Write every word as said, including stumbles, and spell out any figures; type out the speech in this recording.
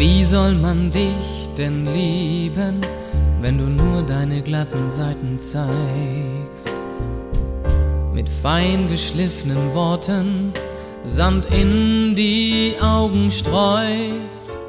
Wie soll man dich denn lieben, wenn du nur deine glatten Seiten zeigst? Mit fein geschliffenen Worten Sand in die Augen streust.